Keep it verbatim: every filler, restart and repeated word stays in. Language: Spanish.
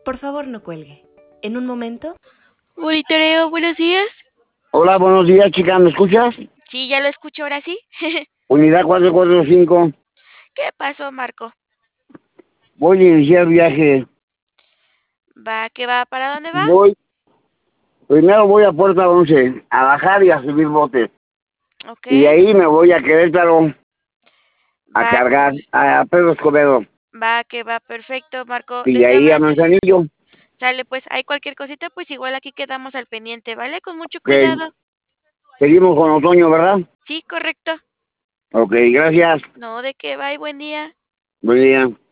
Por favor, no cuelgue. En un momento. Monitoreo, buenos días. Hola, buenos días, chica, ¿me escuchas? Sí, ya lo escucho ahora sí. Unidad cuatro cuatro cinco. ¿Qué pasó, Marco? Voy a iniciar viaje. ¿Va? ¿Qué va? ¿Para dónde va? Voy, primero voy a Puerta Once, a bajar y a subir botes. Ok. Y de ahí me voy a Querétaro a Va, cargar a Pedro Escobedo. va, que va, perfecto, Marco. Y De de esta ahí a manera, Manzanillo. sale, pues, hay cualquier cosita, pues igual aquí quedamos al pendiente, ¿vale? Con mucho Ok, cuidado. seguimos con otoño, ¿verdad? Sí, correcto. Ok, gracias. No, de qué va y buen día. Buen día.